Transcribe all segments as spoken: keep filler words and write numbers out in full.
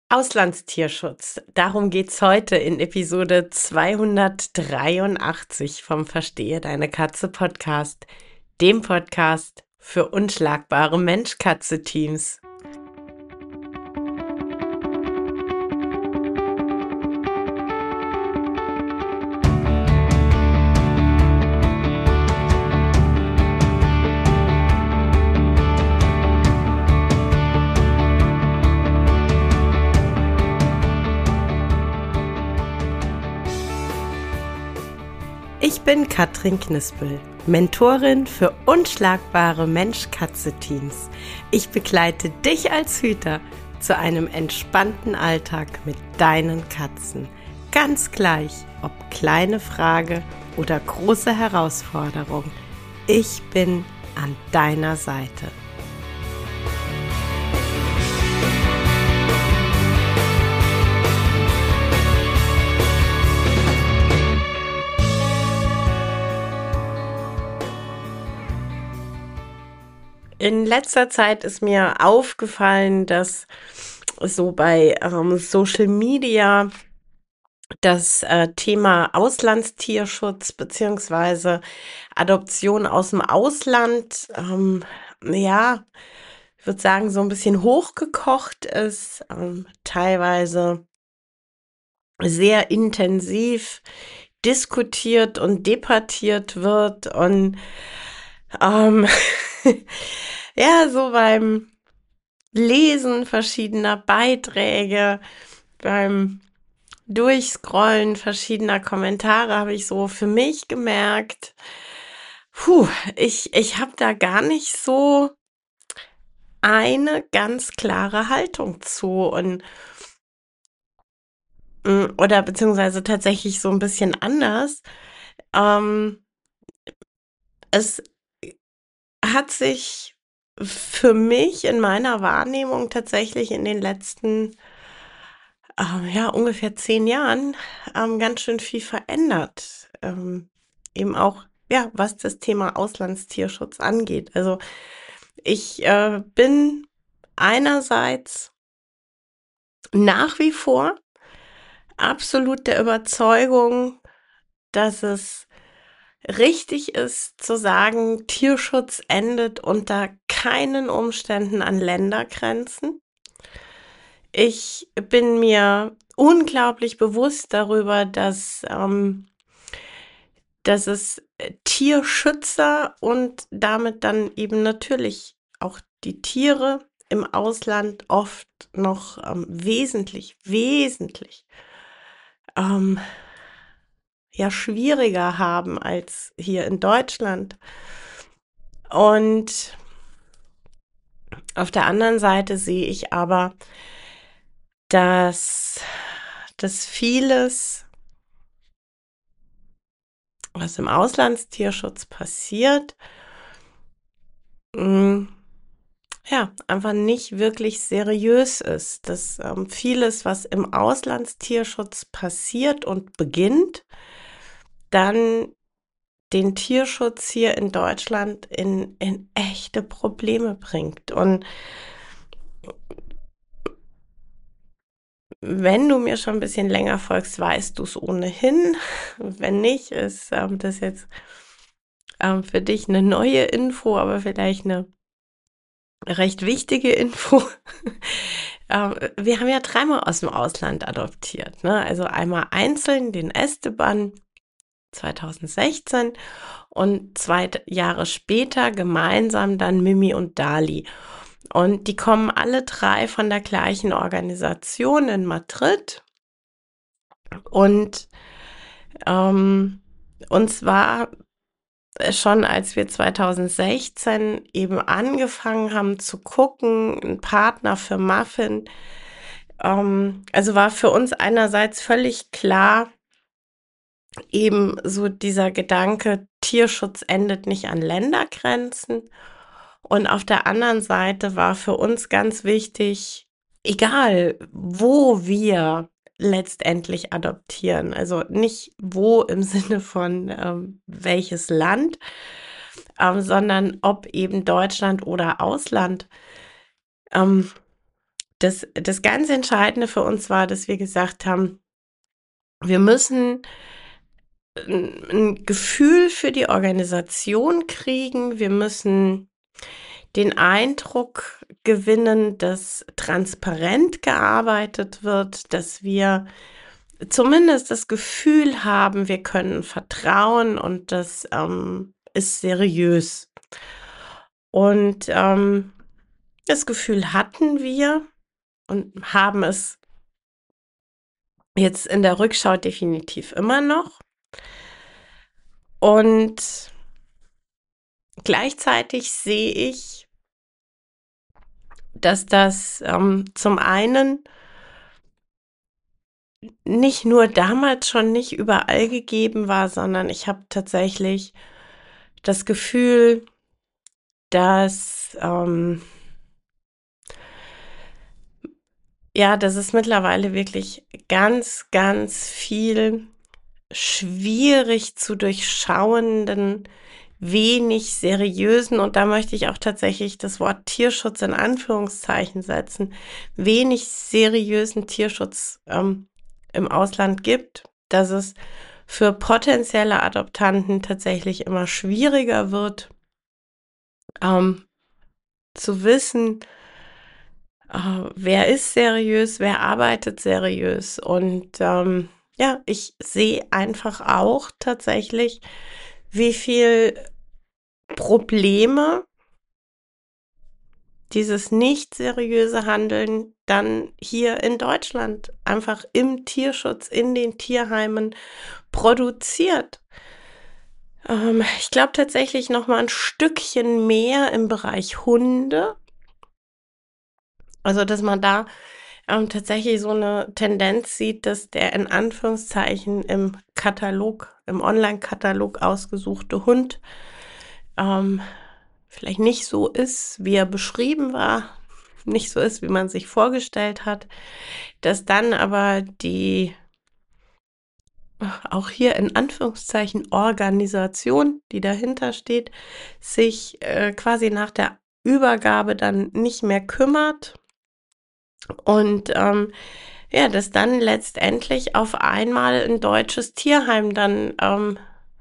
Auslandstierschutz. Darum geht's heute in Episode zweihundertdreiundachtzig vom Verstehe deine Katze Podcast, dem Podcast für unschlagbare Mensch-Katze-Teams. Ich bin Katrin Knispel, Mentorin für unschlagbare Mensch-Katze-Teams. Ich begleite dich als Hüter zu einem entspannten Alltag mit deinen Katzen. Ganz gleich, ob kleine Frage oder große Herausforderung. Ich bin an deiner Seite. In letzter Zeit ist mir aufgefallen, dass so bei ähm, Social Media das äh, Thema Auslandstierschutz beziehungsweise Adoption aus dem Ausland, ähm, ja, ich würde sagen, so ein bisschen hochgekocht ist, ähm, teilweise sehr intensiv diskutiert und debattiert wird und ähm, ja, so beim Lesen verschiedener Beiträge, beim Durchscrollen verschiedener Kommentare habe ich so für mich gemerkt, puh, ich, ich habe da gar nicht so eine ganz klare Haltung zu und mm, oder beziehungsweise tatsächlich so ein bisschen anders. Ähm, es hat sich für mich in meiner Wahrnehmung tatsächlich in den letzten ähm, ja, ungefähr zehn Jahren ähm, ganz schön viel verändert. Ähm, eben auch, ja, was das Thema Auslandstierschutz angeht. Also ich äh, bin einerseits nach wie vor absolut der Überzeugung, dass es richtig ist zu sagen, Tierschutz endet unter keinen Umständen an Ländergrenzen. Ich bin mir unglaublich bewusst darüber, dass, ähm, dass es äh, Tierschützer und damit dann eben natürlich auch die Tiere im Ausland oft noch ähm, wesentlich, wesentlich ähm, ja, schwieriger haben als hier in Deutschland. Und auf der anderen Seite sehe ich aber, dass, dass vieles, was im Auslandstierschutz passiert, mh, ja, einfach nicht wirklich seriös ist. Dass ähm, vieles, was im Auslandstierschutz passiert und beginnt, dann den Tierschutz hier in Deutschland in, in echte Probleme bringt. Und wenn du mir schon ein bisschen länger folgst, weißt du es ohnehin. Wenn nicht, ist ähm, das jetzt ähm, für dich eine neue Info, aber vielleicht eine recht wichtige Info. ähm, wir haben ja dreimal aus dem Ausland adoptiert. Ne? Also einmal einzeln den Esteban zweitausendsechzehn und zwei Jahre später gemeinsam dann Mimi und Dali. Und die kommen alle drei von der gleichen Organisation in Madrid. Und ähm, uns war schon, als wir zweitausendsechzehn eben angefangen haben zu gucken, ein Partner für Muffin, ähm, also war für uns einerseits völlig klar, eben so dieser Gedanke, Tierschutz endet nicht an Ländergrenzen. Und auf der anderen Seite war für uns ganz wichtig, egal wo wir letztendlich adoptieren, also nicht wo im Sinne von ähm, welches Land, ähm, sondern ob eben Deutschland oder Ausland, ähm, das das ganz Entscheidende für uns war, dass wir gesagt haben: „Wir müssen 'n 'n Gefühl für die Organisation kriegen. Wir müssen den Eindruck gewinnen, dass transparent gearbeitet wird, dass wir zumindest das Gefühl haben, wir können vertrauen und das, ähm, ist seriös.“ Und, ähm, das Gefühl hatten wir und haben es jetzt in der Rückschau definitiv immer noch. Und gleichzeitig sehe ich, dass das, ähm, zum einen nicht nur damals schon nicht überall gegeben war, sondern ich habe tatsächlich das Gefühl, dass, ähm ja, dass es mittlerweile wirklich ganz, ganz viel schwierig zu durchschauenden, wenig seriösen, und da möchte ich auch tatsächlich das Wort Tierschutz in Anführungszeichen setzen, wenig seriösen Tierschutz, ähm, im Ausland gibt, dass es für potenzielle Adoptanten tatsächlich immer schwieriger wird, ähm, zu wissen, äh, wer ist seriös, wer arbeitet seriös. Und ähm, ja, ich sehe einfach auch tatsächlich, wie viel Probleme dieses nicht seriöse Handeln dann hier in Deutschland einfach im Tierschutz, in den Tierheimen produziert. Ähm, ich glaube tatsächlich noch mal ein Stückchen mehr im Bereich Hunde. Also, dass man da, ähm, tatsächlich so eine Tendenz sieht, dass der in Anführungszeichen im Katalog im Onlinekatalog ausgesuchte Hund, ähm, vielleicht nicht so ist, wie er beschrieben war, nicht so ist, wie man sich vorgestellt hat, dass dann aber die, auch hier in Anführungszeichen, Organisation, die dahinter steht, sich, äh, quasi nach der Übergabe dann nicht mehr kümmert und, ähm, ja, dass dann letztendlich auf einmal ein deutsches Tierheim dann, ähm,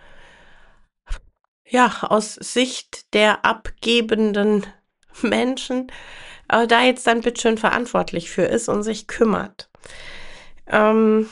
ja, aus Sicht der abgebenden Menschen, äh, da jetzt dann bitteschön verantwortlich für ist und sich kümmert. Ähm,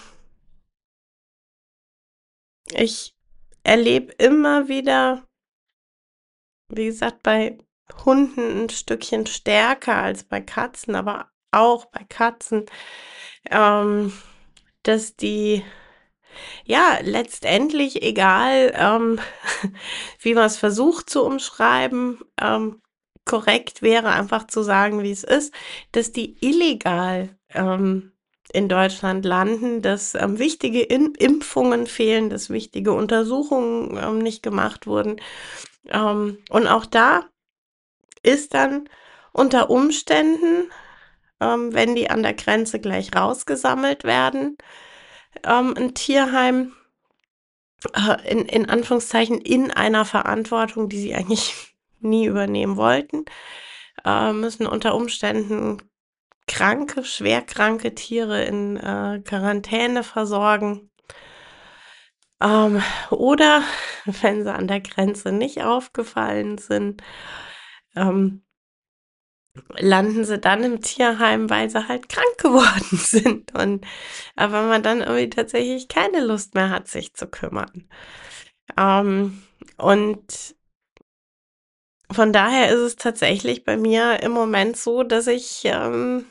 Ich erlebe immer wieder, wie gesagt, bei Hunden ein Stückchen stärker als bei Katzen, aber auch bei Katzen, ähm, dass die, ja, letztendlich egal, ähm, wie man es versucht zu umschreiben, ähm, korrekt wäre einfach zu sagen, wie es ist, dass die illegal, ähm, in Deutschland landen, dass, ähm, wichtige In Impfungen fehlen, dass wichtige Untersuchungen, ähm, nicht gemacht wurden. Ähm, und auch da ist dann unter Umständen, ähm, wenn die an der Grenze gleich rausgesammelt werden, ähm, 'n Tierheim äh, in in Anführungszeichen in einer Verantwortung, die sie eigentlich nie übernehmen wollten, äh, müssen unter Umständen kranke, schwerkranke Tiere in, äh, Quarantäne versorgen. Ähm, oder wenn sie an der Grenze nicht aufgefallen sind, ähm, landen sie dann im Tierheim, weil sie halt krank geworden sind und aber man dann irgendwie tatsächlich keine Lust mehr hat, sich zu kümmern. Ähm, und von daher ist es tatsächlich bei mir im Moment so, dass ich, ähm,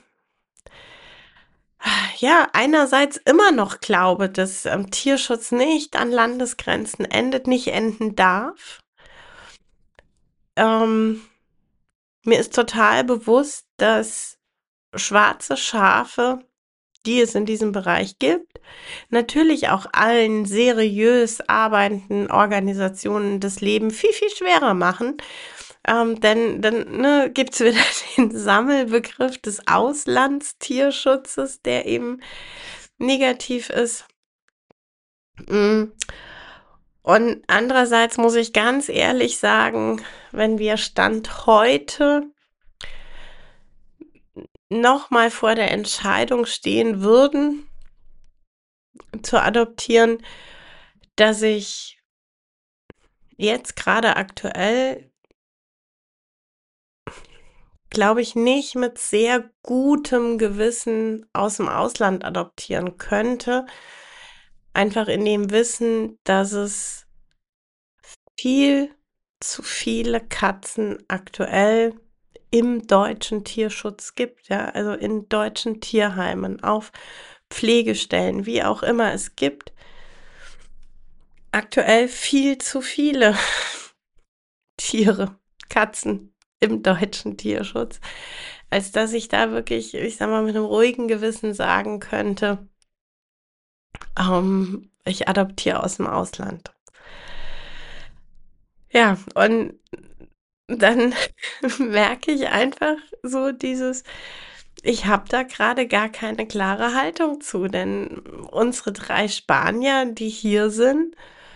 ja, einerseits immer noch glaube, dass, ähm, Tierschutz nicht an Landesgrenzen endet, nicht enden darf. Ähm, Mir ist total bewusst, dass schwarze Schafe, die es in diesem Bereich gibt, natürlich auch allen seriös arbeitenden Organisationen das Leben viel, viel schwerer machen. Ähm, denn dann, ne, gibt's wieder den Sammelbegriff des Auslandstierschutzes, der eben negativ ist. Mm. Und andererseits muss ich ganz ehrlich sagen, wenn wir Stand heute noch mal vor der Entscheidung stehen würden, zu adoptieren, dass ich jetzt gerade aktuell, glaube ich, nicht mit sehr gutem Gewissen aus dem Ausland adoptieren könnte. Einfach in dem Wissen, dass es viel zu viele Katzen aktuell im deutschen Tierschutz gibt, ja, also in deutschen Tierheimen, auf Pflegestellen, wie auch immer. Es gibt aktuell viel zu viele Tiere, Katzen im deutschen Tierschutz, als dass ich da wirklich, ich sag mal, mit einem ruhigen Gewissen sagen könnte, ähm, ich adoptiere aus dem Ausland. Ja, und dann merke ich einfach so dieses, ich habe da gerade gar keine klare Haltung zu, denn unsere drei Spanier, die hier sind,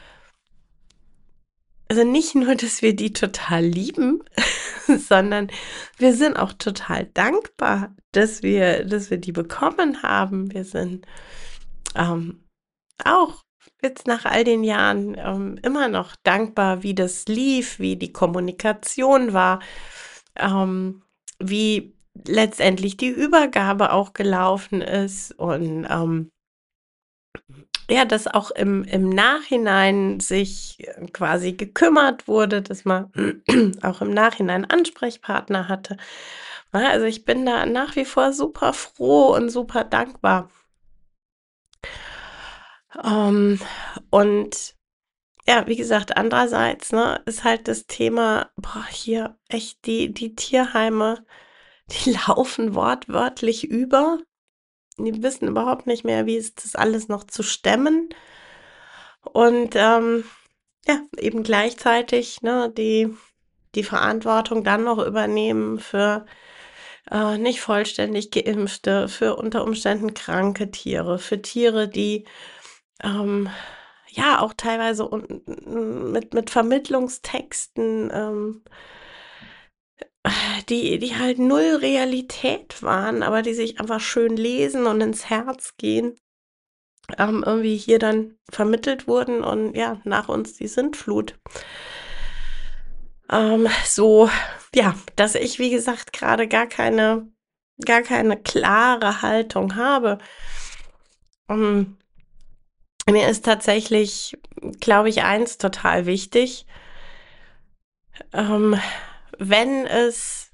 also nicht nur, dass wir die total lieben, sondern wir sind auch total dankbar, dass wir, dass wir die bekommen haben. Wir sind ähm, auch jetzt nach all den Jahren ähm, immer noch dankbar, wie das lief, wie die Kommunikation war, ähm, wie letztendlich die Übergabe auch gelaufen ist und ähm, ja, dass auch im, im Nachhinein sich äh, quasi gekümmert wurde, dass man auch im Nachhinein Ansprechpartner hatte. Ja, also ich bin da nach wie vor super froh und super dankbar. Ähm, und ja, wie gesagt, andererseits, ne, ist halt das Thema, boah, hier echt die, die Tierheime, die laufen wortwörtlich über. Die wissen überhaupt nicht mehr, wie ist das alles noch zu stemmen. Und ähm, ja, eben gleichzeitig, ne, die, die Verantwortung dann noch übernehmen für äh, nicht vollständig Geimpfte, für unter Umständen kranke Tiere, für Tiere, die ähm, ja auch teilweise un mit mit Vermittlungstexten, ähm, die die halt null Realität waren, aber die sich einfach schön lesen und ins Herz gehen, ähm, irgendwie hier dann vermittelt wurden und ja, nach uns die Sintflut. Ähm, so, ja, dass ich, wie gesagt, gerade gar keine gar keine klare Haltung habe. Ähm, mir ist tatsächlich, glaube ich, eins total wichtig. Ähm, wenn es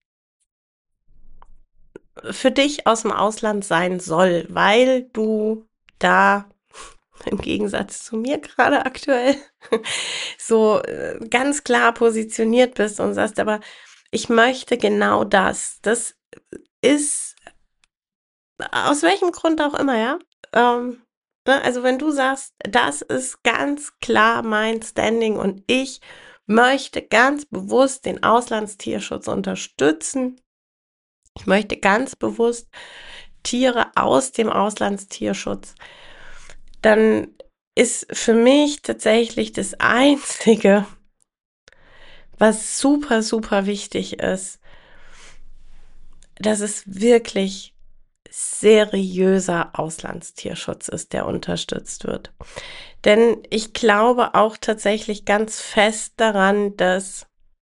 für dich aus dem Ausland sein soll, weil du da im Gegensatz zu mir gerade aktuell so äh, ganz klar positioniert bist und sagst, aber ich möchte genau das. Das ist aus welchem Grund auch immer, ja. Ähm, ne? Also wenn du sagst, das ist ganz klar mein Standing und ich möchte ganz bewusst den Auslandstierschutz unterstützen. Ich möchte ganz bewusst Tiere aus dem Auslandstierschutz. Dann ist für mich tatsächlich das Einzige, was super, super wichtig ist, dass es wirklich seriöser Auslandstierschutz ist, der unterstützt wird. Denn ich glaube auch tatsächlich ganz fest daran, dass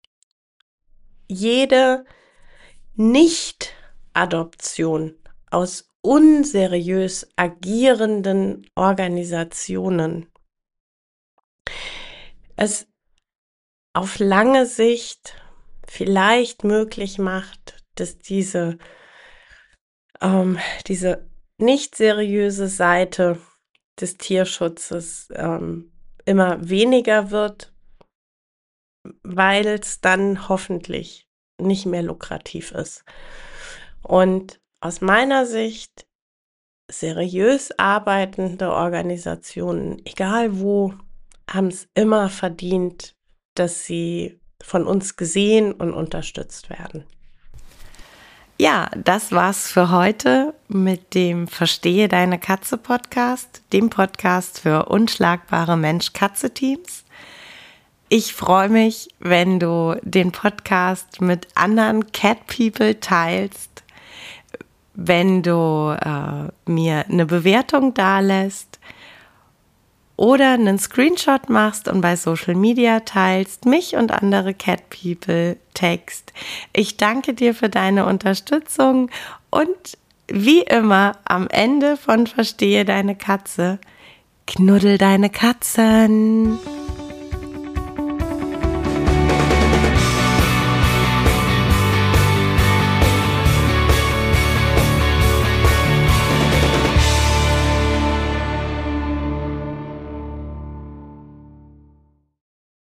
jede Nicht-Adoption aus unseriös agierenden Organisationen es auf lange Sicht vielleicht möglich macht, dass diese, ähm, diese nicht seriöse Seite des Tierschutzes ähm, immer weniger wird, weil es dann hoffentlich nicht mehr lukrativ ist. Und aus meiner Sicht seriös arbeitende Organisationen, egal wo, haben es immer verdient, dass sie von uns gesehen und unterstützt werden. Ja, das war's für heute mit dem Verstehe deine Katze Podcast, dem Podcast für unschlagbare Mensch-Katze-Teams. Ich freue mich, wenn du den Podcast mit anderen Cat People teilst, wenn du äh, mir eine Bewertung dalässt oder einen Screenshot machst und bei Social Media teilst, mich und andere Cat People text. Ich danke dir für deine Unterstützung und wie immer am Ende von Verstehe deine Katze, knuddel deine Katzen.